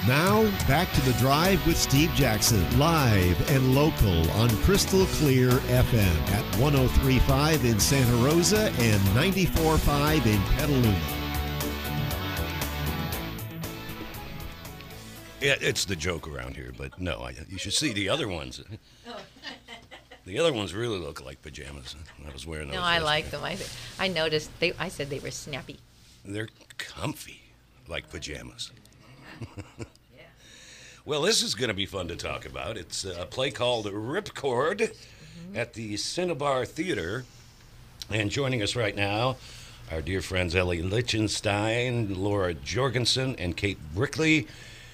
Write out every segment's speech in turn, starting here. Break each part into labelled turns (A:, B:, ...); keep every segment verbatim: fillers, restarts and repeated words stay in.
A: Now, back to The Drive with Steve Jackson, live and local on Crystal Clear F M at one oh three point five in Santa Rosa and ninety-four point five in Petaluma.
B: Yeah, it's the joke around here, but no, I, you should see the other ones. The other ones really look like pajamas. I was wearing those.
C: No, I like
B: yesterday.
C: them. I, I noticed. They. I said they were snappy.
B: They're comfy, like pajamas. Well, this is going to be fun to talk about. It's a play called Ripcord mm-hmm. at the Cinnabar Theater. And joining us right now, our dear friends Ellie Lichtenstein, Laura Jorgensen, and Kate Brickley.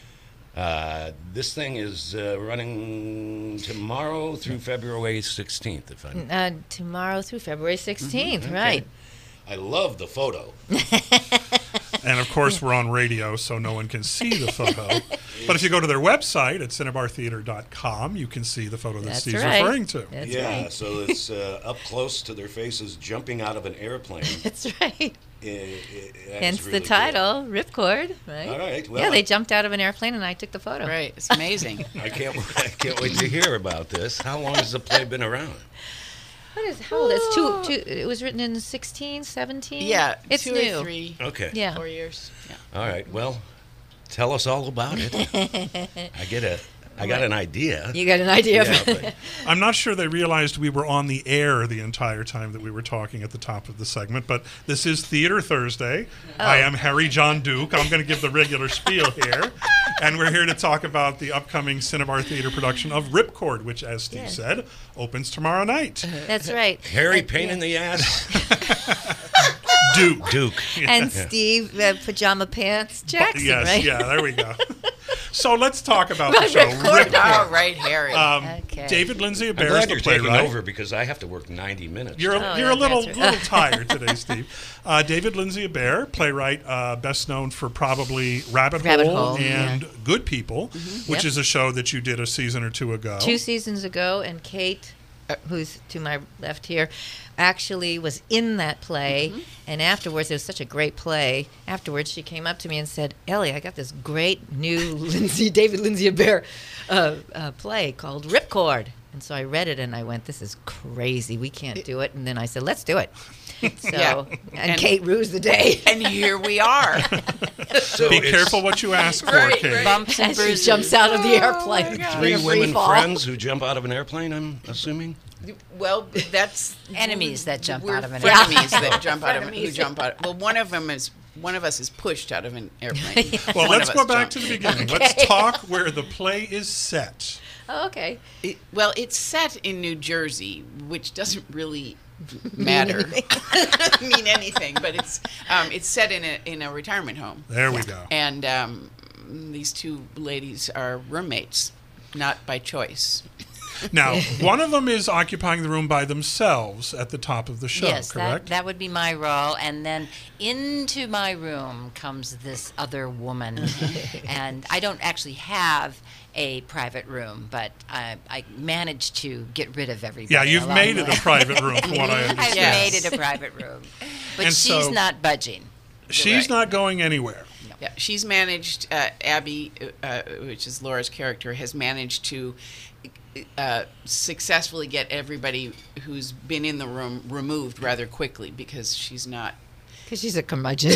B: Uh, this thing is uh, running tomorrow through February sixteenth, if I'm...
C: Uh, tomorrow through February sixteenth,
B: mm-hmm.
C: right.
B: Okay. I love the photo.
D: And, of course, we're on radio, so no one can see the photo. But if you go to their website at cinnabar theater dot com, you can see the photo that
C: That's
D: Steve's
C: right.
D: referring to.
C: That's
B: yeah,
C: right.
B: so it's uh, up close to their faces jumping out of an airplane.
C: That's right.
B: It, it, that
C: Hence
B: is really
C: the title, Ripcord, right?
B: All right. Well,
C: yeah, they jumped out of an airplane and I took the photo.
E: Right. It's amazing.
B: I can't. I can't wait to hear about this. How long has the play been around?
C: What is, how old? It's two, two, it was written in sixteen, seventeen?
E: Yeah.
C: It's
E: two
C: new.
E: or three,
B: Okay.
C: Yeah.
E: four years. Yeah.
B: All right. Well, tell us all about it. I get a. I got an idea.
C: You got an idea
B: Yeah,
C: of it.
B: but
D: I'm not sure they realized we were on the air the entire time that we were talking at the top of the segment, but this is Theater Thursday.
C: Oh.
D: I am Harry John Duke. I'm going to give the regular spiel here. And we're here to talk about the upcoming Cinnabar Theater production of Ripcord, which, as Steve
C: Yeah.
D: said, opens tomorrow night.
C: That's right.
B: Harry,
C: And-
B: pain
C: yeah.
B: in the ass.
D: Duke.
B: Duke.
C: And Steve, uh, pajama pants, Jackson,
D: yes,
C: right?
D: yeah, there we go. So let's talk about the show.
C: Ripcord.
D: Ripcord.
E: All right, Harry.
D: Um,
C: Okay.
D: David Lindsay
B: I'm
D: Bear is
B: glad
D: the
B: you're taking
D: playwright.
B: over because I have to work ninety minutes.
D: You're,
C: Oh,
D: you're a
C: yeah,
D: little
C: that's right.
D: little tired today, Steve. Uh, David Lindsay Bear, playwright, uh, best known for probably Rabbit,
C: Rabbit
D: Hole,
C: Hole,
D: and
C: yeah.
D: Good People, which
C: Yep.
D: is a show that you did a season or two ago.
C: Two seasons ago, and Kate, uh, who's to my left here, actually was in that play. And afterwards, it was such a great play. Afterwards, she came up to me and said, "Ellie, I got this great new Lindsay, David Lindsay Bear uh, uh, play called Ripcord." And so I read it, and I went, "This is crazy. We can't do it." And then I said, "Let's do it." So,
E: Yeah.
C: and,
E: And-
C: Kate rues the day.
E: and here we are.
B: So
D: Be
B: it's
D: careful what you ask for,
E: Right,
D: Kate.
E: right.
F: Bumps and
C: As she
F: bruises.
C: jumps out of the airplane.
B: Three
C: in a free
B: women
C: fall.
B: friends who jump out of an airplane, I'm assuming?
E: Well, that's
F: Enemies that jump
E: we're
F: out of an
E: frenemies that jump out of who
C: Frenemies.
E: jump out. Well, one of them is one of us is pushed out of an airplane.
D: Well,
E: One
D: let's
E: of
D: go
E: us
D: back
E: jumped.
D: to the beginning. Let's talk where the play is set.
C: Oh, okay.
E: It- well, it's set in New Jersey, which doesn't really matter, mean anything. But it's um, it's set in a in a retirement home,
D: There we go.
E: and um, these two ladies are roommates, not by choice.
D: Now, one of them is occupying the room by themselves at the top of the show,
F: Yes, that,
D: correct?
F: that would be my role. And then into my room comes this other woman. And I don't actually have a private room, but I, I managed to get rid of everybody.
D: yeah, you've
F: along
D: made
F: the
D: it
F: way.
D: a private room, from what I
F: I've
D: understand.
E: Yes.
F: made it a private room. But
D: And
F: she's
D: so-
F: not budging.
D: She's
E: Right.
D: not going anywhere.
E: Yeah, she's managed. Uh, Abby, uh, which is Laura's character, has managed to uh, successfully get everybody who's been in the room removed rather quickly because she's not.
C: Because she's a curmudgeon.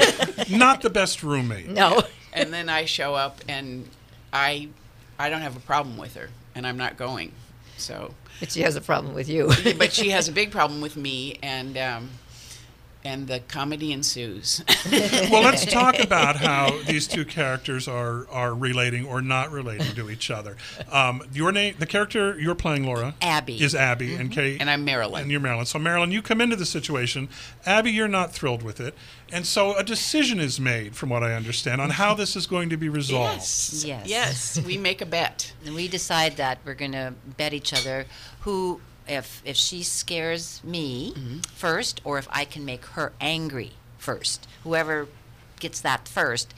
D: Not the best roommate.
C: No.
E: And then I show up and I, I don't have a problem with her, and I'm not going. So,
C: But she has a problem with you.
E: but she has a big problem with me, and um, and the comedy ensues.
D: Well, let's talk about how these two characters are are relating or not relating to each other. Um, your name, the character you're playing, Laura,
F: Abby.
D: is Abby, and Kate,
E: And I'm Marilyn.
D: and you're Marilyn. So, Marilyn, you come into the situation. Abby, you're not thrilled with it, and so a decision is made, from what I understand, on how this is going to be resolved.
E: Yes.
F: Yes.
E: Yes. We make a bet.
F: And we decide that we're going to bet each other who, if if she scares me first, or if I can make her angry first. Whoever gets that first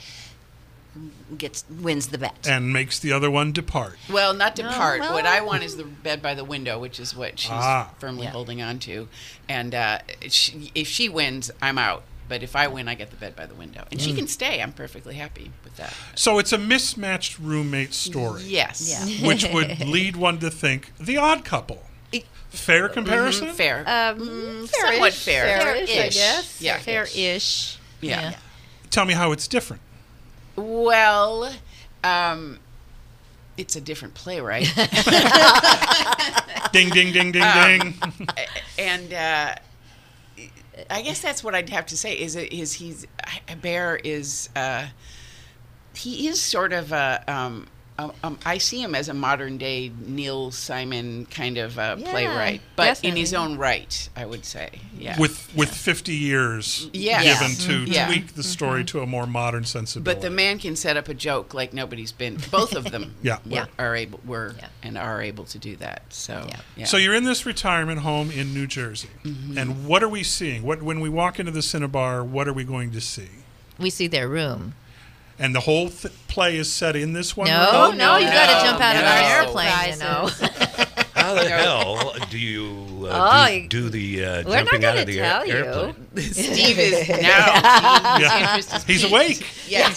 F: gets wins the bet.
D: And makes the other one depart.
E: Well, not depart.
C: well-
E: What I want is the bed by the window, which is what she's
D: Ah.
E: firmly
F: Yeah.
E: holding on to. And uh, she, if she wins, I'm out. But if I win, I get the bed by the window, and she can stay. I'm perfectly happy with that.
D: So it's a mismatched roommate story.
E: Yes.
F: Yeah.
D: Which would lead one to think The Odd Couple. Fair comparison?
E: Mhm, fair.
C: Um,
E: somewhat
C: fairish,
E: fair.
C: fairish, I
E: Fair-ish.
C: guess.
E: Yeah.
C: Fair-ish.
E: Yeah.
D: Tell me how it's different.
E: Well, um, it's a different play, right?
D: Ding, ding, ding, ding,
E: Um,
D: ding.
E: and uh, I guess that's what I'd have to say. Is it is he's Bear is uh, he is sort of a. Um, um, um, I see him as a modern day Neil Simon kind of uh,
C: Yeah,
E: playwright, but in his
C: definitely.
E: own right, I would say. Yeah.
D: With with fifty years
E: Yes.
D: given to
E: Yeah.
D: tweak the story to a more modern sensibility.
E: But the man can set up a joke like nobody's been. Both of them,
D: Yeah.
E: were,
C: Yeah.
E: are able were
C: Yeah.
E: and are able to do that. So,
C: Yeah.
E: yeah.
D: So you're in this retirement home in New Jersey,
E: Mm-hmm.
D: and what are we seeing? What when we walk into the Cinnabar, what are we going to see?
C: We see their room.
D: And the whole th- play is set in this one
C: No,
D: room?
E: Oh,
C: no, you
E: no,
C: got to jump out of
E: no.
C: an airplane, you know.
B: How the hell do you
C: Oh,
B: uh, do,
C: you-
B: do the uh,
C: We're not
B: jumping out
C: going
B: of
C: to
B: the
C: tell
B: air-
C: you.
B: airplane?
E: Steve is now. Steve's
D: Yeah.
E: interest is
D: He's
E: piqued.
D: awake.
E: Yeah.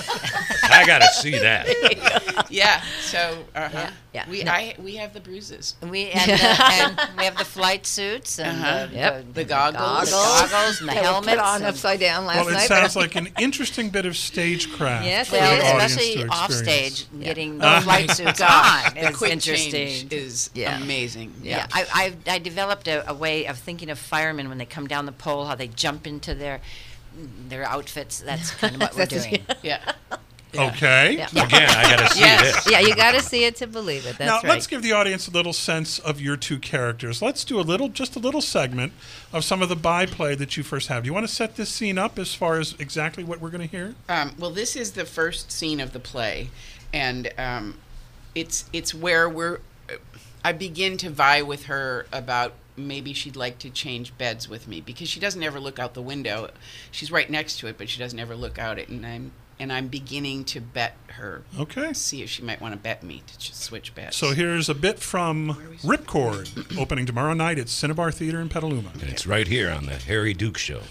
B: I got to see that.
E: Yeah. So, uh-huh.
C: Yeah.
E: We
C: No.
E: I we have the bruises.
F: We and, uh, and we have the flight suits and
E: Uh-huh.
F: the,
C: Yep.
F: the,
E: The goggles.
F: the goggles and the
C: That were
F: helmets.
C: put on
F: and-
C: upside down last
D: Well, it
C: night.
D: sounds like an interesting bit of stagecraft
C: Yes,
D: for
C: it
F: well,
D: the
C: is.
D: audience
F: especially
D: to
F: off
D: experience.
F: stage, getting
D: Uh,
F: the flight suits
E: Gosh,
F: on
E: the
F: is
E: quick
F: interesting.
E: change is
C: Yeah.
E: amazing.
F: Yeah, I, I I developed a, a way of thinking of firemen when they come down the pole, how they jump into their their outfits. That's kind of what we're
C: That's-
F: doing.
E: Yeah.
D: Okay.
C: Yeah.
B: Again, I got to see
E: Yes.
B: this.
C: Yeah, you got to see it to believe it. That's
D: now
C: right.
D: let's give the audience a little sense of your two characters. Let's do a little, just a little segment of some of the byplay that you first have. Do you want to set this scene up as far as exactly what we're going to hear?
E: Um, well, this is the first scene of the play, and um, it's it's where we're. I begin to vie with her about maybe she'd like to change beds with me because she doesn't ever look out the window. She's right next to it, but she doesn't ever look out it, and I'm and I'm beginning to bet her.
D: Okay.
E: See if she might want to bet me to just switch beds.
D: So here's a bit from Ripcord, opening tomorrow night at Cinnabar Theater in Petaluma.
B: And it's right here on the Harry Duke Show.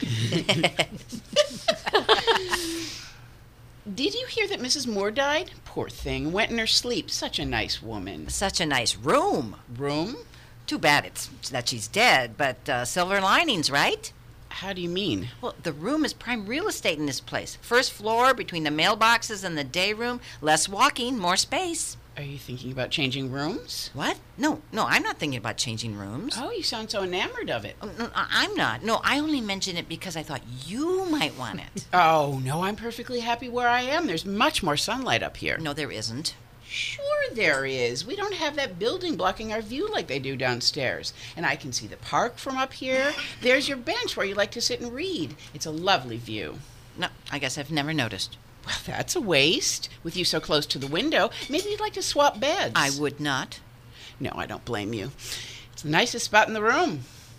E: Did you hear that Missus Moore died? Poor thing, went in her sleep. Such a nice woman.
F: Such a nice room.
E: Room?
F: Too bad it's that she's dead, but uh, silver linings, right?
E: How do you mean?
F: Well, the room is prime real estate in this place. First floor, between the mailboxes and the day room, less walking, more space.
E: Are you thinking about changing rooms?
F: What? No, no, I'm not thinking about changing rooms.
E: Oh, you sound so enamored of it.
F: Oh, no, I- I'm not. No, I only mentioned it because I thought you might want it.
E: Oh, no, I'm perfectly happy where I am. There's much more sunlight up here.
F: No, there isn't.
E: Sure there is. We don't have that building blocking our view like they do downstairs. And I can see the park from up here. There's your bench where you like to sit and read. It's a lovely view.
F: No, I guess I've never noticed.
E: Well, that's a waste. With you so close to the window, maybe you'd like to swap beds.
F: I would not.
E: No, I don't blame you. It's the nicest spot in the room.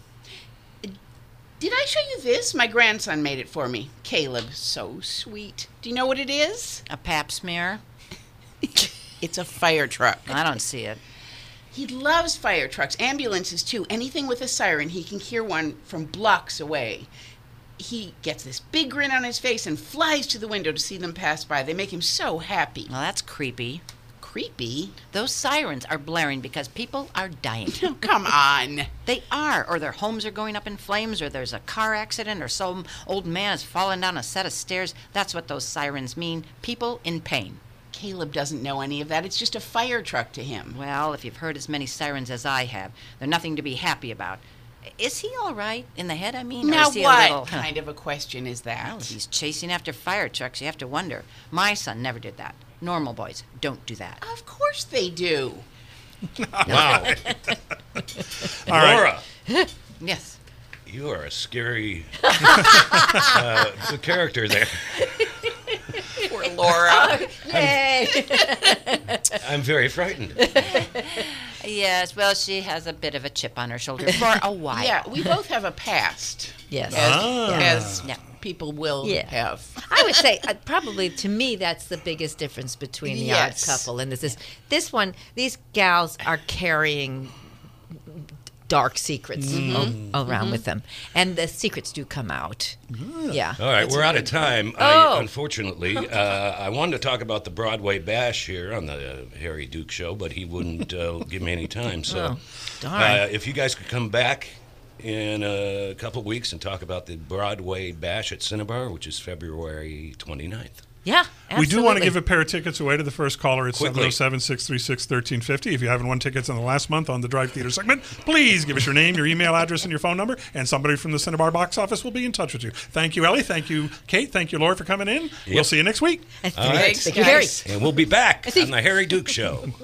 E: Did I show you this? My grandson made it for me. Caleb, so sweet. Do you know what it is?
F: A pap smear?
E: It's a fire truck.
F: I don't see it.
E: He loves fire trucks, ambulances too. Anything with a siren, he can hear one from blocks away. He gets this big grin on his face and flies to the window to see them pass by. They make him so happy.
F: Well, that's creepy.
E: Creepy?
F: Those sirens are blaring because people are dying.
E: Oh, come on.
F: They are, or their homes are going up in flames, or there's a car accident, or some old man has fallen down a set of stairs. That's what those sirens mean. People in pain.
E: Caleb doesn't know any of that. It's just a fire truck to him.
F: Well, if you've heard as many sirens as I have, they're nothing to be happy about. Is he all right in the head, I mean? or
E: Now
F: is he
E: what
F: a little,
E: kind of a question is that?
F: Well, if he's chasing after fire trucks, you have to wonder. My son never did that. Normal boys don't do that.
E: Of course they do.
B: Wow.
D: All right.
B: Laura,
F: Yes.
B: you are a scary uh, character there.
E: Poor Laura.
C: Yay!
B: I'm very frightened.
F: Yes, well, she has a bit of a chip on her shoulder for a while.
E: Yeah, we both have a past,
C: Yes.
E: as,
D: Ah.
E: as
F: Yeah.
E: people will
C: Yeah.
E: have.
C: I would say uh, probably to me that's the biggest difference between the
E: Yes.
C: Odd Couple and this is this one. These gals are carrying dark secrets a- around with them, and the secrets do come out. Yeah.
B: All right,
C: It's
B: we're
C: a
B: out of
C: good-
B: time.
C: Oh.
B: I, unfortunately, uh, I wanted to talk about the Broadway Bash here on the Harry Duke Show, but he wouldn't uh, give me any time. So,
C: Oh, darn.
B: uh, if you guys could come back in a couple of weeks and talk about the Broadway Bash at Cinnabar, which is February twenty-ninth.
C: Yeah.
D: We do want to
C: absolutely.
D: give a pair of tickets away to the first caller at
B: Quickly.
D: seven oh seven, six three six, one three five zero. If you haven't won tickets in the last month on the Drive Theater segment, please give us your name, your email address, and your phone number, and somebody from the Cinnabar box office will be in touch with you. Thank you, Ellie. Thank you, Kate. Thank you, Laura, for coming in. We'll see you next week.
C: Thank
B: right.
C: you, Harry.
B: And we'll be back on the Harry Duke Show.